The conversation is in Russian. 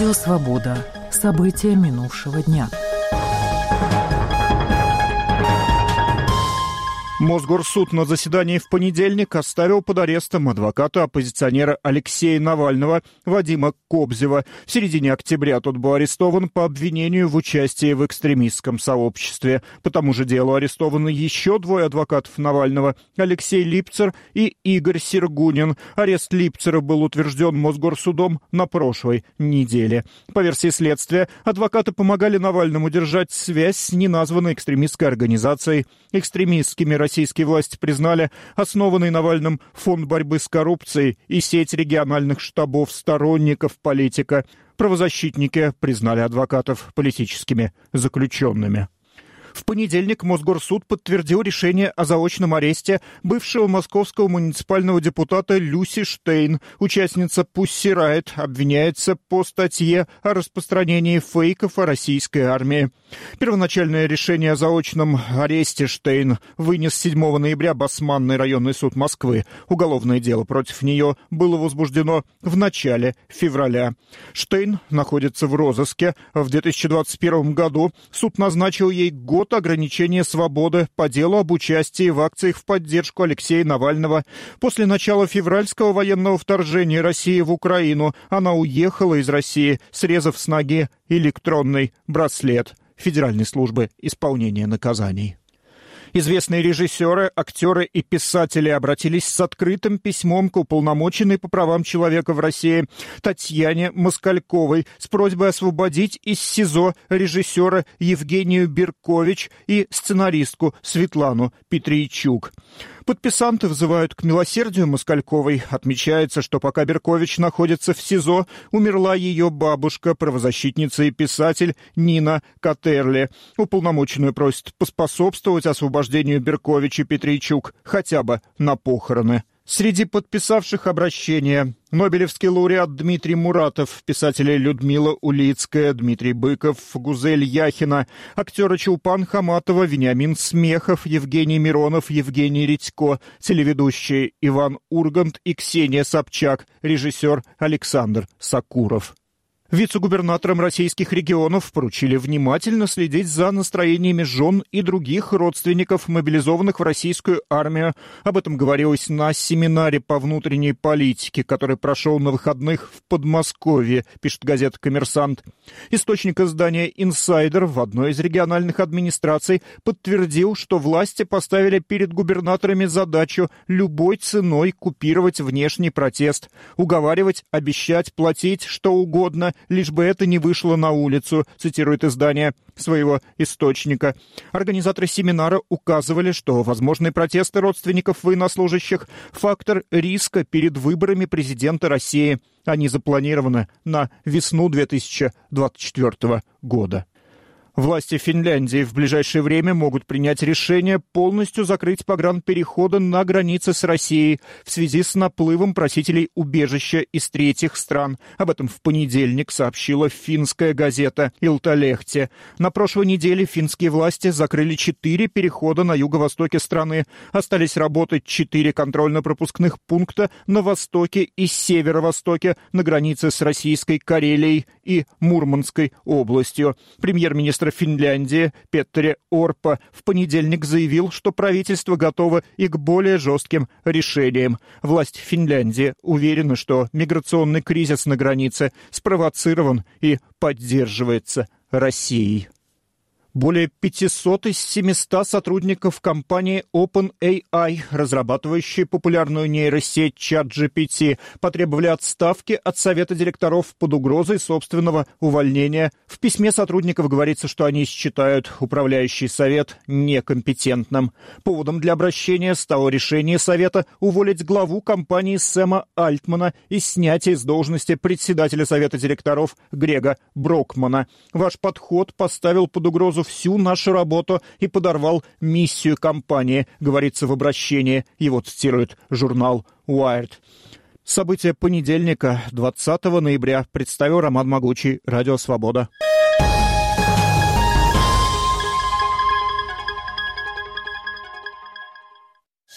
Радио «Свобода». События минувшего дня. Мосгорсуд на заседании в понедельник оставил под арестом адвоката-оппозиционера Алексея Навального Вадима Кобзева. В середине октября тот был арестован по обвинению в участии в экстремистском сообществе. По тому же делу арестованы еще двое адвокатов Навального – Алексей Липцер и Игорь Сергунин. Арест Липцера был утвержден Мосгорсудом на прошлой неделе. По версии следствия, адвокаты помогали Навальному держать связь с неназванной экстремистской организацией. Экстремистскими российские власти признали основанный Навальным фонд борьбы с коррупцией и сеть региональных штабов сторонников политика. Правозащитники признали адвокатов политическими заключенными. В понедельник Мосгорсуд подтвердил решение о заочном аресте бывшего московского муниципального депутата Люси Штейн. Участница Pussy Riot обвиняется по статье о распространении фейков о российской армии. Первоначальное решение о заочном аресте Штейн вынес 7 ноября Басманный районный суд Москвы. Уголовное дело против нее было возбуждено в начале февраля. Штейн находится в розыске. В 2021 году суд назначил ей год ограничения свободы по делу об участии в акциях в поддержку Алексея Навального. После начала февральского военного вторжения России в Украину она уехала из России, срезав с ноги электронный браслет Федеральной службы исполнения наказаний. Известные режиссеры, актеры и писатели обратились с открытым письмом к уполномоченной по правам человека в России Татьяне Москальковой с просьбой освободить из СИЗО режиссера Евгению Беркович и сценаристку Светлану Петрийчук. Подписанты взывают к милосердию Москальковой. Отмечается, что пока Беркович находится в СИЗО, умерла ее бабушка, правозащитница и писатель Нина Катерли. Уполномоченную просят поспособствовать освобождению Беркович и Петрийчук хотя бы на похороны. Среди подписавших обращение нобелевский лауреат Дмитрий Муратов, писатели Людмила Улицкая, Дмитрий Быков, Гузель Яхина, актеры Чулпан Хаматова, Вениамин Смехов, Евгений Миронов, Евгений Редько, телеведущие Иван Ургант и Ксения Собчак, режиссер Александр Сакуров. Вице-губернаторам российских регионов поручили внимательно следить за настроениями жен и других родственников, мобилизованных в российскую армию. Об этом говорилось на семинаре по внутренней политике, который прошел на выходных в Подмосковье, пишет газета «Коммерсант». Источник издания «Инсайдер» в одной из региональных администраций подтвердил, что власти поставили перед губернаторами задачу любой ценой купировать внешний протест, уговаривать, обещать, платить что угодно, лишь бы это не вышло на улицу, цитирует издание своего источника. Организаторы семинара указывали, что возможные протесты родственников военнослужащих – фактор риска перед выборами президента России. Они запланированы на весну 2024 года. Власти Финляндии в ближайшее время могут принять решение полностью закрыть погранпереходы на границе с Россией в связи с наплывом просителей убежища из третьих стран. Об этом в понедельник сообщила финская газета «Илталехте». На прошлой неделе финские власти закрыли 4 перехода на юго-востоке страны. Остались работать 4 контрольно-пропускных пункта на востоке и северо-востоке на границе с Российской Карелией и Мурманской областью. Премьер-министр Финляндии Петтери Орпа в понедельник заявил, что правительство готово и к более жестким решениям. Власть Финляндии уверена, что миграционный кризис на границе спровоцирован и поддерживается Россией. Более 500 из 700 сотрудников компании OpenAI, разрабатывающей популярную нейросеть ChatGPT, потребовали отставки от совета директоров под угрозой собственного увольнения. В письме сотрудников говорится, что они считают управляющий совет некомпетентным. Поводом для обращения стало решение совета уволить главу компании Сэма Альтмана и снятие с должности председателя совета директоров Грега Брокмана. Ваш подход поставил под угрозу всю нашу работу и подорвал миссию компании, говорится в обращении. Его цитирует журнал Wired. События понедельника, 20 ноября, представил Роман Могучий, Радио Свобода.